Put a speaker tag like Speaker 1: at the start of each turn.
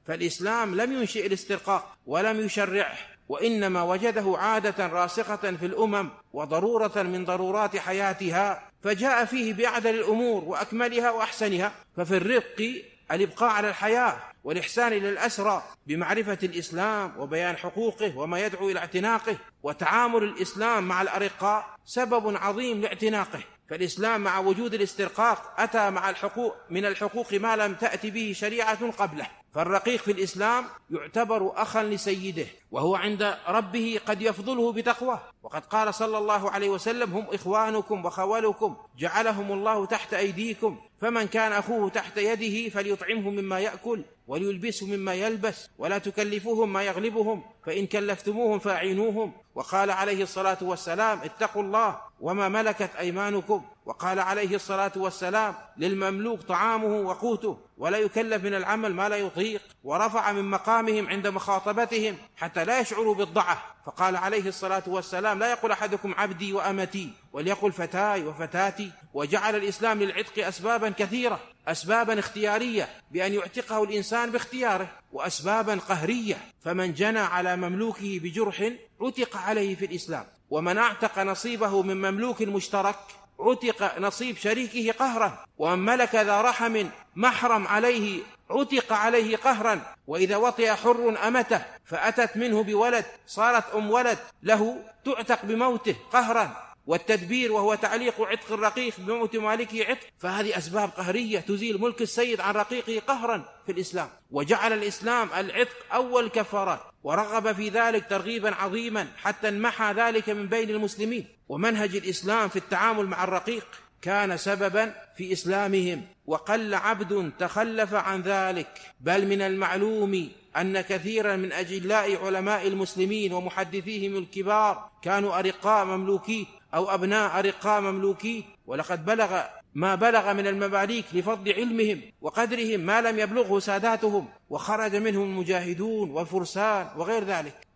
Speaker 1: فالإسلام لم ينشئ الاسترقاق ولم يشرعه، وإنما وجده عادة راسخة في الأمم وضرورة من ضرورات حياتها، فجاء فيه بأعدل الأمور وأكملها وأحسنها. ففي الرق الإبقاء على الحياة والإحسان إلى الأسرى بمعرفة الإسلام وبيان حقوقه وما يدعو إلى اعتناقه، وتعامل الإسلام مع الأرقاء سبب عظيم لاعتناقه. فالإسلام مع وجود الاسترقاق أتى مع من الحقوق ما لم تأتي به شريعة قبله. فالرقيق في الإسلام يعتبر أخا لسيده، وهو عند ربه قد يفضله بتقواه، وقد قال صلى الله عليه وسلم: هم إخوانكم وخولكم جعلهم الله تحت أيديكم، فمن كان أخوه تحت يده فليطعمه مما يأكل وليلبسه مما يلبس، ولا تكلفوهم ما يغلبهم، فإن كلفتموهم فأعينوهم. وقال عليه الصلاة والسلام: اتقوا الله وما ملكت أيمانكم. وقال عليه الصلاة والسلام: للمملوك طعامه وقوته، ولا يكلف من العمل ما لا يطيق. ورفع من مقامهم عند مخاطبتهم حتى لا يشعروا بالضعف، فقال عليه الصلاة والسلام: لا يقول أحدكم عبدي وأمتي، وليقل فتاي وفتاتي. وجعل الإسلام للعتق أسبابا كثيرة، أسبابا اختيارية بأن يعتقه الإنسان باختياره، وأسبابا قهرية، فمن جنى على مملوكه بجرح عتق عليه في الإسلام. ومن اعتق نصيبه من مملوك مشترك عتق نصيب شريكه قهرا. ومن ملك ذا رحم محرم عليه عتق عليه قهرا. وإذا وطئ حر أمته فأتت منه بولد صارت ولد له تعتق بموته قهرا. والتدبير وهو تعليق عتق الرقيق بموت مالكه عتق، فهذه أسباب قهرية تزيل ملك السيد عن رقيقه قهرا في الإسلام. وجعل الإسلام العتق أول كفارات، ورغب في ذلك ترغيبا عظيما حتى انمحى ذلك من بين المسلمين. ومنهج الإسلام في التعامل مع الرقيق كان سببا في إسلامهم، وقل عبد تخلف عن ذلك. بل من المعلوم أن كثيرا من أجلاء علماء المسلمين ومحدثيهم الكبار كانوا أرقاء مملوكي أو أبناء أرقاء مملوكي، ولقد بلغ ما بلغ من المماليك لفضل علمهم وقدرهم ما لم يبلغه ساداتهم، وخرج منهم المجاهدون والفرسان وغير ذلك.